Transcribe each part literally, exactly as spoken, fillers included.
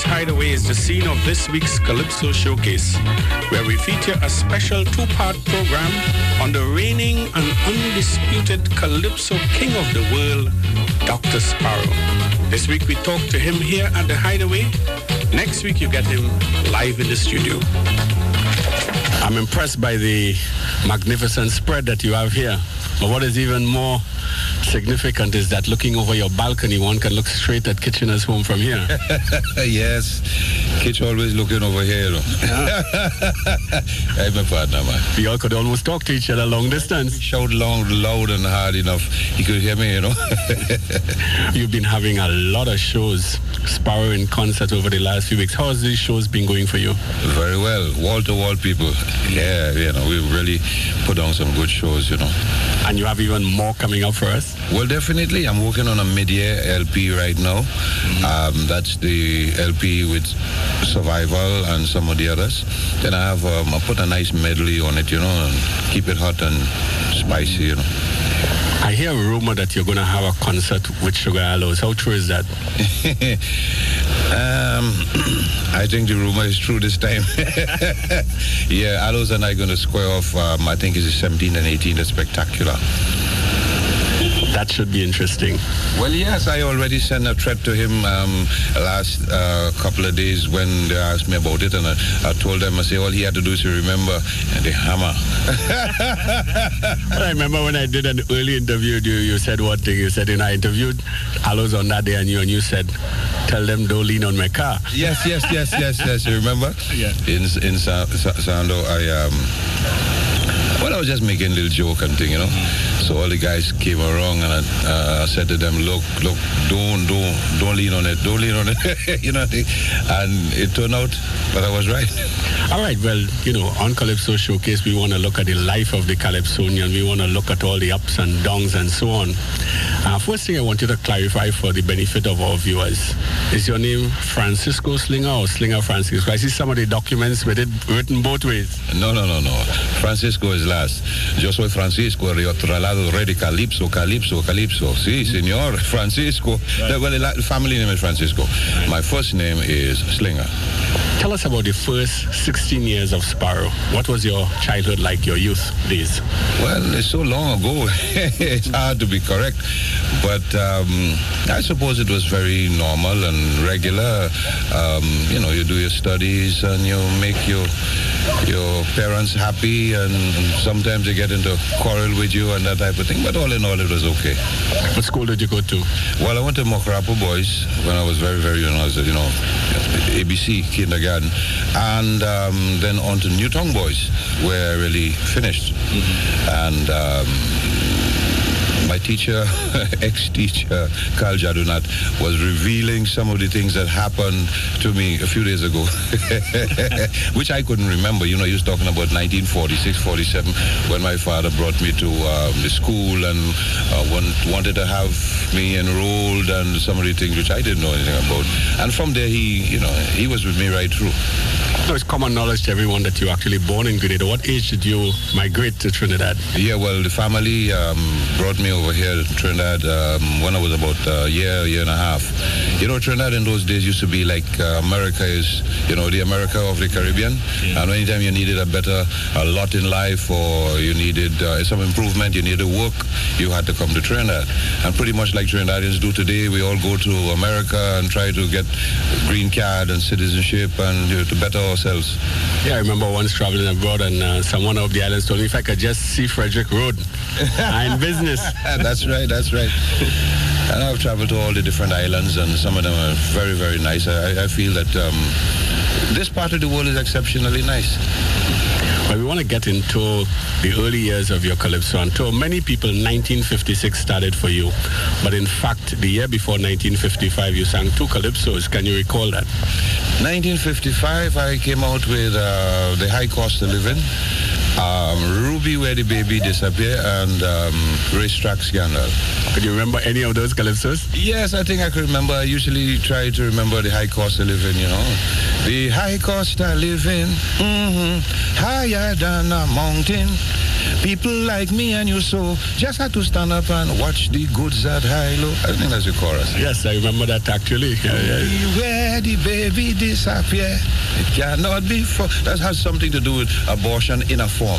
Hideaway is the scene of this week's Calypso Showcase, where we feature a special two-part program on the reigning and undisputed Calypso King of the world, Doctor Sparrow. This week we talk to him here at the Hideaway. Next week you get him live in the studio. I'm impressed by the magnificent spread that you have here. But what is even more significant is that looking over your balcony, one can look straight at Kitchener's home from here. Yes, Kitch always looking over here. You know? Yeah. Hey, my partner, man. We all could almost talk to each other long distance. Shout loud, loud and hard enough. He could hear me, you know. You've been having a lot of shows, Sparrow in concert over the last few weeks. How has these shows been going for you? Very well. Wall-to-wall people. Yeah, you know, we really put on some good shows, you know. And you have even more coming up for us? Well, definitely. I'm working on a mid-year L P right now. Mm-hmm. Um, that's the L P with Survival and some of the others. Then I have, um, I put a nice medley on it, you know, and keep it hot and spicy, you know. I hear a rumor that you're going to have a concert with Sugar Aloes. How true is that? um, I think the rumor is true this time. Yeah, Aloes and I are going to square off, um, I think it's the seventeenth and eighteenth, the Spectacular. That should be interesting. Well, yes, I already sent a threat to him um, last uh, couple of days when they asked me about it, and I, I told them, I say, all he had to do is to remember the hammer. Well, I remember when I did an early interview with you, you said one thing. You said, and I interviewed Aloes on that day, and you, and you said, tell them don't lean on my car. Yes, yes, yes, yes, yes. You remember? Yeah. In in Sa- Sa- Sando, I um. Well, I was just making a little joke and thing, you know. Mm-hmm. So all the guys came around, and I uh, said to them, look, look, don't, don't, don't lean on it, don't lean on it, you know. And it turned out that I was right. All right, well, you know, on Calypso Showcase, we want to look at the life of the Calypsonian. We want to look at all the ups and downs and so on. Uh, first thing I want you to clarify for the benefit of our viewers, is your name Francisco Slinger or Slinger Francisco? I see some of the documents with it written both ways. No, no, no, no. Francisco is last. Yo soy Francisco, de otro lado, rey de Calypso, Calypso, Calypso. Sí, señor, Francisco. Right. Well, the family name is Francisco. Right. My first name is Slinger. Tell us about the first sixteen years of Sparrow. What was your childhood like, your youth days? Well, it's so long ago. It's hard to be correct. But um, I suppose it was very normal and regular. Um, you know, you do your studies and you make your your parents happy, and sometimes they get into quarrel with you and that type of thing. But all in all, it was okay. What school did you go to? Well, I went to Mokrapo Boys when I was very, very young. I was, you know, A B C, kindergarten. And um, then on to Newtown Boys, where I really finished. Mm-hmm. And um, my teacher, ex-teacher, Carl Jadunat, was revealing some of the things that happened to me a few days ago, which I couldn't remember. You know, he was talking about nineteen forty-six, forty-seven, when my father brought me to um, the school and uh, want, wanted to have me enrolled, and some of the things which I didn't know anything about. And from there, he, you know, he was with me right through. So it's common knowledge to everyone that you were actually born in Grenada. What age did you migrate to Trinidad? Yeah, well, the family um, brought me over here to Trinidad um, when I was about a year, year and a half. You know, Trinidad in those days used to be like uh, America is, you know, the America of the Caribbean. Yeah. And anytime you needed a better a lot in life, or you needed uh, some improvement, you needed work, you had to come to Trinidad. And pretty much like Trinidadians do today, we all go to America and try to get green card and citizenship and you know, to better ourselves. Yeah, I remember once traveling abroad, and uh, someone of the islands told me if I could just see Frederick Road, I'm in business. That's right, that's right. And I've traveled to all the different islands, and some of them are very, very nice. I, I feel that um, this part of the world is exceptionally nice. Well, we want to get into the early years of your Calypso on tour. Many people, nineteen fifty-six started for you, but in fact, the year before nineteen fifty-five, you sang two Calypsos. Can you recall that? nineteen fifty-five, I came out with uh, The High Cost of Living, um, Ruby Where the Baby Disappear, and um, Racetrack Scandal. Could you remember any of those Calypsos? Yes, I think I could remember. I usually try to remember the high cost of living, you know. The high cost of living, mm-hmm, higher than a mountain. People like me and you so just had to stand up and watch the goods at high-low. I think that's the chorus. Yes, I remember that actually. Yeah, yeah. Where the baby disappear, it cannot be for. That has something to do with abortion in a form.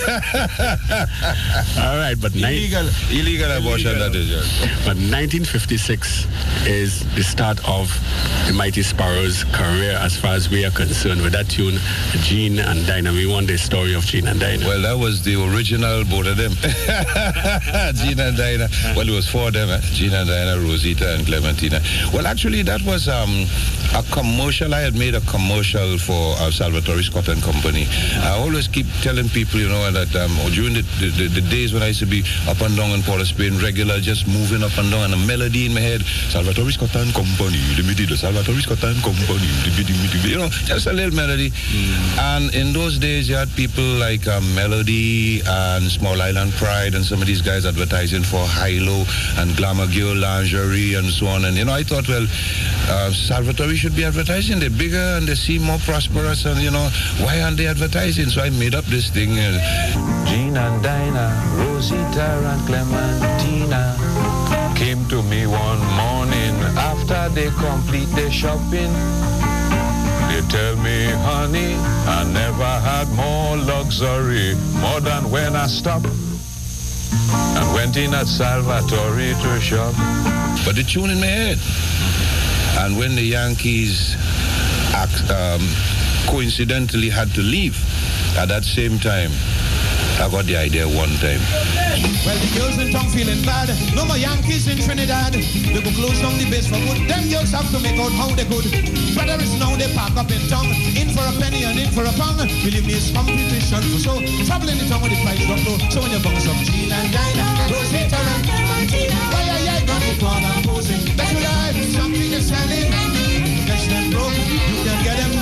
All right, but illegal, ni- illegal abortion, illegal. That is. Yes. But nineteen fifty-six is the start of the Mighty Sparrows' career as far as we are concerned with that tune, Gene and Dinah. We want the story of Gene and Dinah. Well, that was the original, both of them. Gene and Dinah. Well, it was four of them, eh? Gene and Dinah, Rosita and Clementina. Well, actually, that was um, a commercial. I had made a commercial for uh, Salvatore Scott and Company. I always keep telling people, you know, that um, during the, the, the days when I used to be up and down in Port of Spain, regular, just moving up and down, and a melody in my head, Salvatore Scott and Company, the Salvatore Scott and Company, you know, just a little melody. Mm. And in those days, you had people like um, Melody and Small Island Pride and some of these guys advertising for high-low and Glamour Girl lingerie and so on. And, you know, I thought, well, uh, Salvatore should be advertising. They're bigger and they seem more prosperous and, you know, why aren't they advertising? So I made up this thing. Uh, Gene and Dinah, Rosita and Clementina came to me one morning after they complete their shopping. They tell me, honey, I never had more luxury, more than when I stopped and went in at Salvatore to shop. But the tune in my head. And when the Yankees um, coincidentally had to leave at that same time, I got the idea one time. Well, the girls in town feeling bad. No more Yankees in Trinidad. They go close down the base for good. Them girls have to make out how they could. Brother is now they park up in town. In for a penny and in for a pound. Believe me, it's competition for so. Trouble in the town with the price drop low. So when you bounce up Gene and Dinah, Rosita and Clementina, why are you got the corner posing? That's what I have. Something is selling. Catch them broke. You can get them.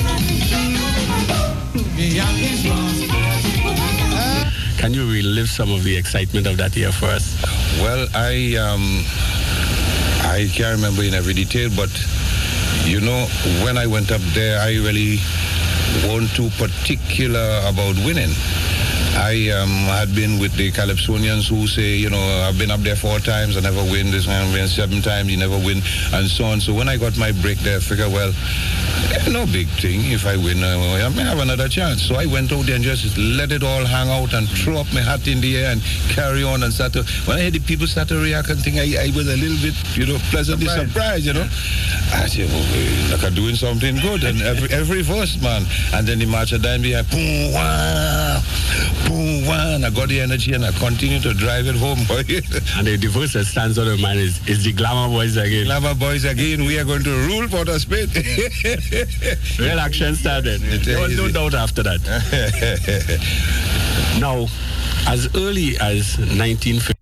The Yankees lost. Can you relive some of the excitement of that year for us? Well, I um, I can't remember in every detail, but you know, when I went up there, I really weren't too particular about winning. I um, had been with the Calypsonians who say, you know, I've been up there four times, I never win. This one I've been seven times, you never win, and so on. So when I got my break there, I figured, well, no big thing. If I win, I may have another chance. So I went out there and just let it all hang out and throw up my hat in the air and carry on and start to. When I heard the people start to react and think, I, I was a little bit, you know, pleasantly surprised, surprised you know. I said, well, like I'm doing something good. And every every verse, man. And then the march of dime behind, boom, wah, boom, wah. And I got the energy and I continued to drive it home, boy. And the, the verse that stands out of mind is, is the Glamour Boys again. Glamour Boys again. We are going to rule Port of Spain. Real action started. There was no doubt after that. Now, as early as nineteen fifty,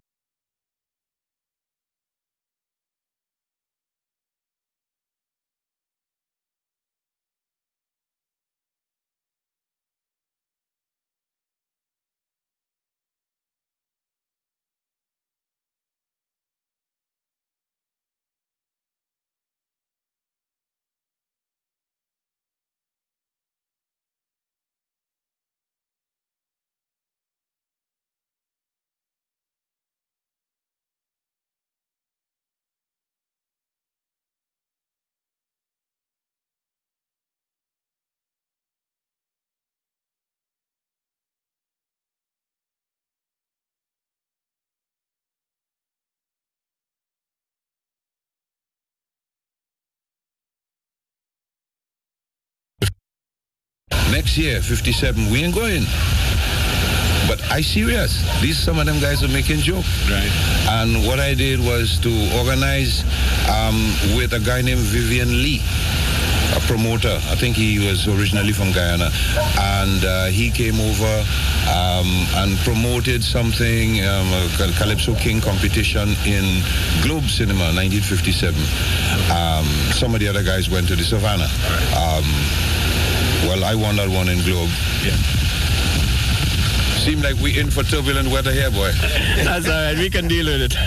next year, fifty-seven, we ain't going. But I serious. These some of them guys are making joke. Right. And what I did was to organize um, with a guy named Vivian Lee, a promoter. I think he was originally from Guyana. And uh, he came over um, and promoted something, um, a Calypso King competition in Globe Cinema, nineteen fifty-seven. Um, some of the other guys went to the Savannah. Um, well, I won that one in Globe. Yeah. Seems like we in for turbulent weather here, boy. That's all right. We can deal with it.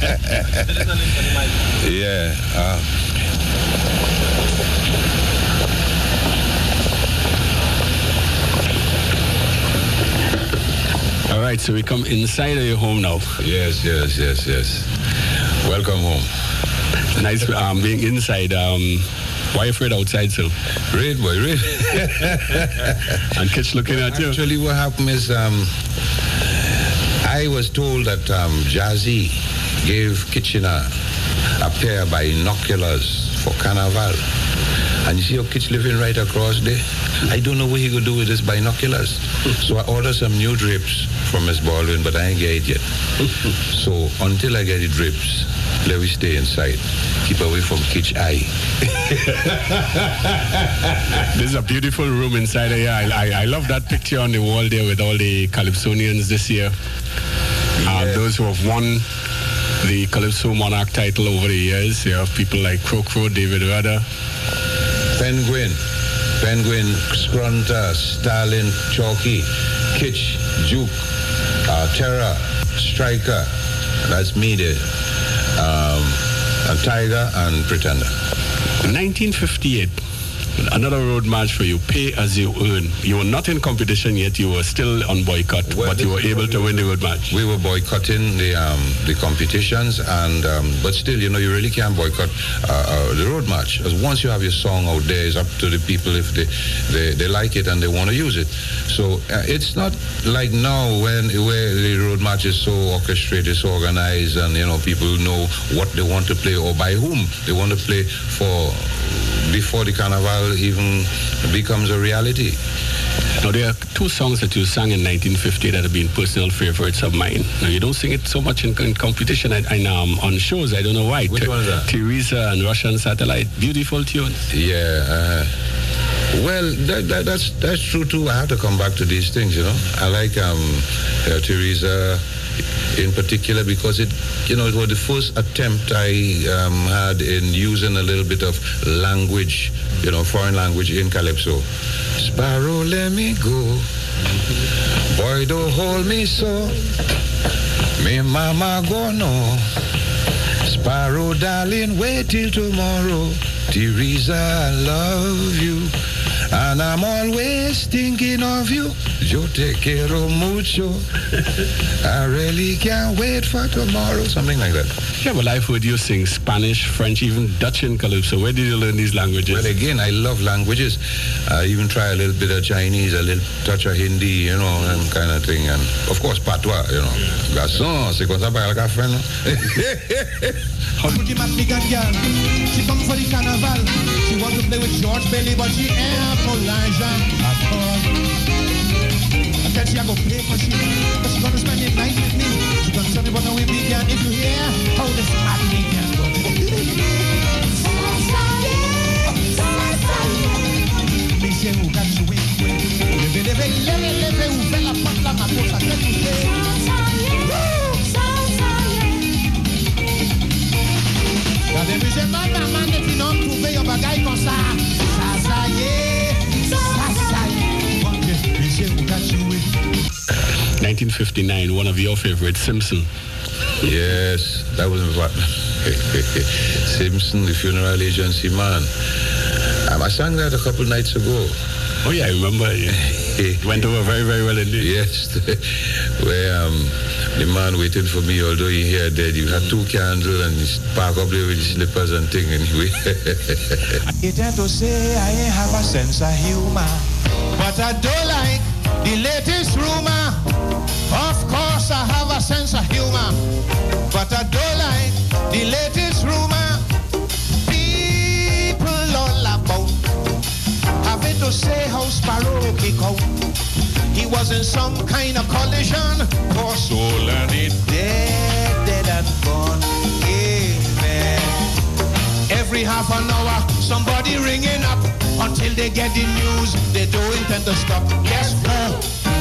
Yeah. Uh, right, so we come inside of your home now. Yes, yes, yes, yes. Welcome home. Nice um, being inside. Um, why are you afraid outside, so? Great, boy, great. And Kitch looking well, at you. Actually, what happened is um, I was told that um, Jazzy gave Kitchener a pair of binoculars for Carnival. And you see how Kitch living right across there? I don't know what he could do with his binoculars. So I ordered some new drapes from Miss Baldwin, but I ain't get it yet. So until I get the drapes, let me stay inside. Keep away from Kitch eye. This is a beautiful room inside here. I, I, I love that picture on the wall there with all the Calypsonians this year. Yeah. Uh, those who have won the Calypso Monarch title over the years. You have people like Crocro, David Rudder. Penguin, Penguin, Scrunta, Stalin, Chalky, Kitch, Juke, uh, Terra, Striker, that's me there, um, and Tiger and Pretender. nineteen fifty-eight, another road march for you, Pay As You Earn. You were not in competition yet, you were still on boycott, well, but you were able to win the road march. We were boycotting the um, the competitions, and um, but still, you know, you really can't boycott uh, uh, the road march. Because once you have your song out there, it's up to the people if they, they, they like it and they want to use it. So uh, it's not like now when where the road march is so orchestrated, so organized, and, you know, people know what they want to play or by whom they want to play for before the Carnival even becomes a reality. Now, there are two songs that you sang in nineteen fifty that have been personal favorites of mine. Now, you don't sing it so much in, in competition and, and um, on shows. I don't know why. Which one is that? Teresa and Russian Satellite. Beautiful tunes. Yeah. Uh, well, that, that, that's that's true too. I have to come back to these things, you know. I like um, uh, Teresa in particular because it, you know, it was the first attempt I um, had in using a little bit of language, you know, foreign language in Calypso. Sparrow, let me go. Boy, don't hold me so. Me mama go no. Sparrow, darling, wait till tomorrow. Teresa, I love you. And I'm always thinking of you. Yo te quiero mucho. I really can't wait for tomorrow. Something like that. Yeah, well, I've heard you sing Spanish, French, even Dutch in Calypso. Where did you learn these languages? Well, again, I love languages. I even try a little bit of Chinese, a little touch of Hindi, you know, and kind of thing. And, of course, patois, you know. Garçon, c'est comme ça para el café, no? Pretty much big and girl. She come for the carnival. She want to play with George Bailey, but she ain't have no Elijah at all. I tell she I go pay for she, but she gonna spend the night with me. She gonna tell me what we began. If you hear how this hot me can go. Me say who got you in, leve, leve, leve, leve, who fell apart la maposa, tell you say. Quand des musulmans m'amènent et puis non trouver un bagaille comme ça. Ça, ça y est, ça, ça y est. Mon Dieu, monsieur, vous got you. nineteen fifty-nine, one of your favorites, Simpson. Yes, that was what. Simpson, the funeral agency man. Um, I sang that a couple nights ago. Oh yeah, I remember. Yeah. It went over very, very well indeed. Yes, where um, the man waited for me, although he here dead. You had two candles and he parked up there with his slippers and thing anyway. You tend to say I ain't have a sense of humor, but I don't like the latest rumor. Of course I have a sense of humor, but I don't like the latest rumor. People all about having to say how Sparrow kick out. He was in some kind of collision. Poor soul and it dead, dead and gone. Amen. Every half an hour, somebody ringing up until they get the news. They don't intend to stop. Guess who?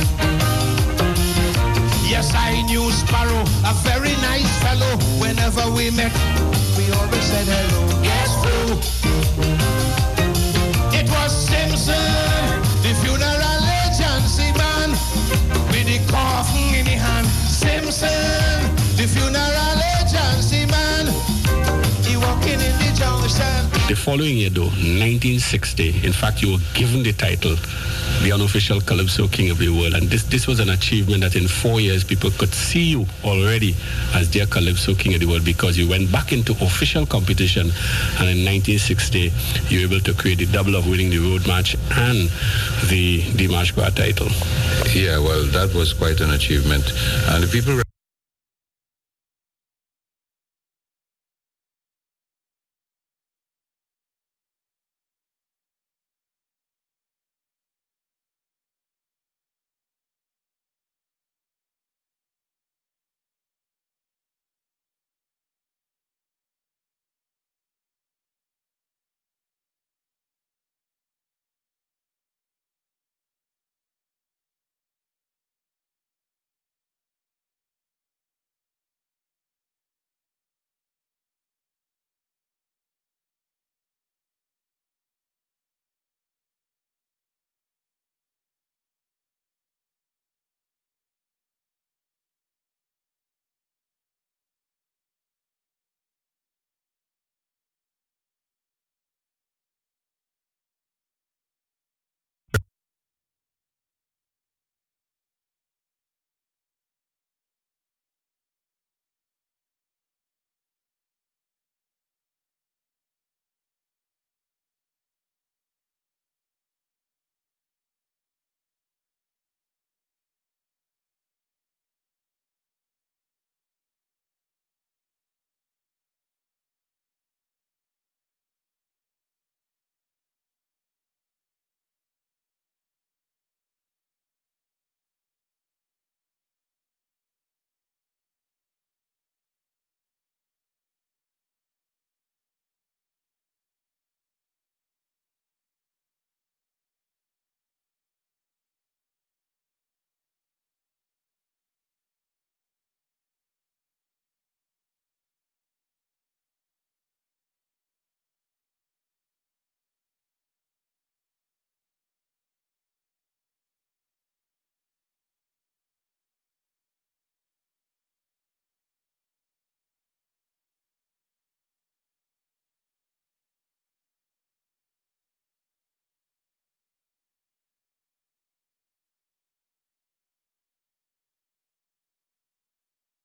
Yes, I knew Sparrow, a very nice fellow. Whenever we met, we always said hello. Guess who? It was Simpson, the funeral agency man, with the coffin in his hand. Simpson, the funeral agency man, he walking in the junction. The following year, though, nineteen sixty, in fact, you were given the title, the unofficial Calypso King of the World. And this, this was an achievement that in four years, people could see you already as their Calypso King of the World, because you went back into official competition. And in nineteen sixty, you were able to create the double of winning the road match and the, the March Gras title. Yeah, well, that was quite an achievement. And the people